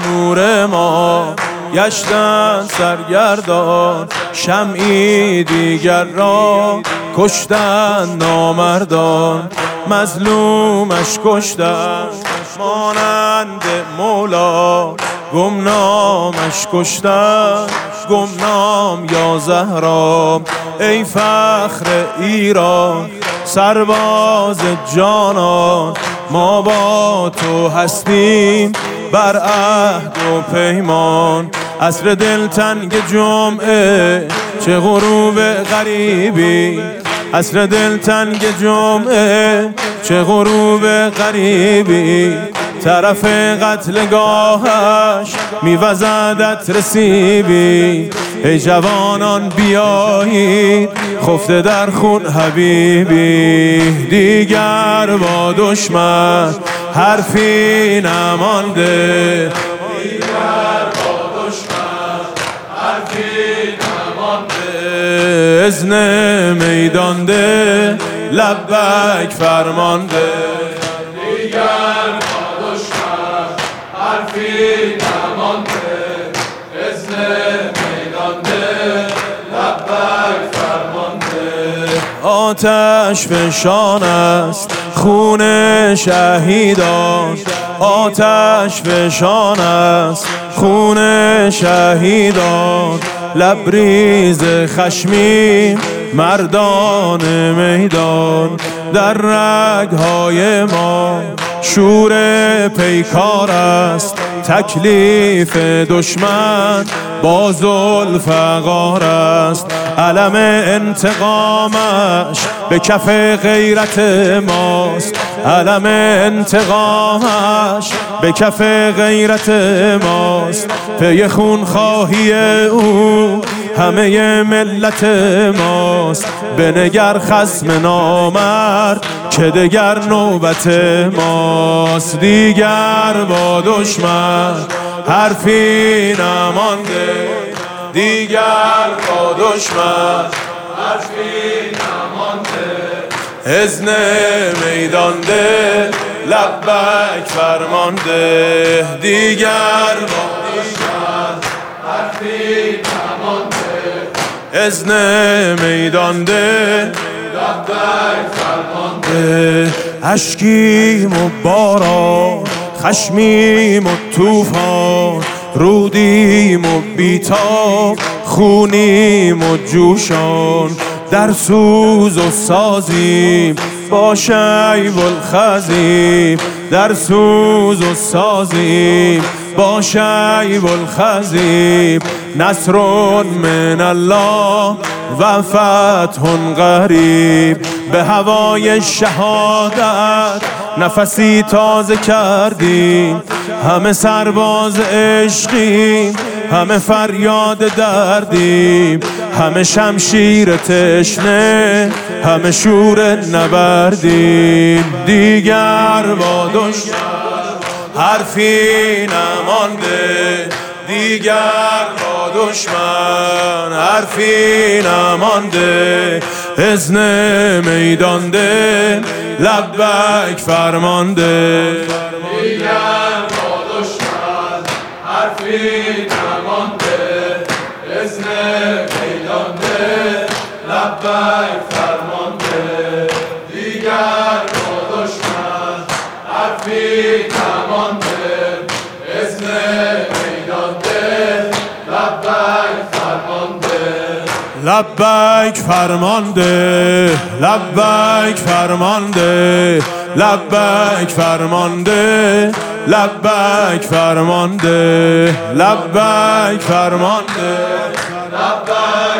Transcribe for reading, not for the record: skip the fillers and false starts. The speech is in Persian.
نور ما گشتن سرگردان، شمعی دیگر را کشتن نامردان، مظلومش کشتن مانند مولا، گمنامش کشتن گمنام یا زهرا. ای فخر ایران سرباز جانان، ما با تو هستیم بر عهد و پیمان. عصر دلتنگ جمعه چه غروب غریبی، عصر دلتنگ جمعه چه غروب غریبی. طرف قتلگاهش میوزدت رسیبی. ای جوانان بیایید خفته در خون حبیبی. دیگر با دشمن حرفی نمانده، دیگر با دشمن حرفی نمانده. اذن میدان ده لبیک فرمانده، دیگر با دشمن حرفی نمانده. اذن میدان ده لبیک فرمانده. آتش فشان است خون شهیدان، آتش فشان است خون شهیدان. لبریز خشمیم مردان میدان، در رگهای ما شور پیکار است. تکلیف دشمن با ذوالفقار است، علم انتقامش به کف غیرت ماست. علم انتقامش به کف غیرت ماست. پی خونخواهی او همه ملت ماست. بنگر خصم نامرد که دگر نوبت ماست. دیگر با دشمن حرفی نمانده، دیگر با دشمن حرفی نمانده. اذن میدان ده لبیک فرمانده، دیگر با دشمن حرفی نمانده. اذن میدان ده لبیک فرمانده. اشکیم و باران، خشمیم و طوفان، رودیم و بیتاب، خونیم و جوشان. در سوز و سازیم با شیب الخزیم، در سوز و سازیم با شیب الخزیم. نصر من الله و فتح قریب. به هوای شهادت نفسی تازه کردیم، همه سرباز عشقیم، همه فریاد دردیم، همه شمشیر تشنه، همه شور نبردیم. دیگر با دشمن حرفی نمانده، دیگر با دشمن حرفی نمانده. اذن میدان ده لبیک فرمانده، دیگر با دشمن حرفی نمانده. اذن میدان ده لبیک فرمانده، دیگر با دشمن حرفی نمانده. اذن میدان ده لبیک فرمانده، لبیک فرمانده، لبیک فرمانده، لبیک فرمانده، لبیک فرمانده، لبیک فرمانده، لبیک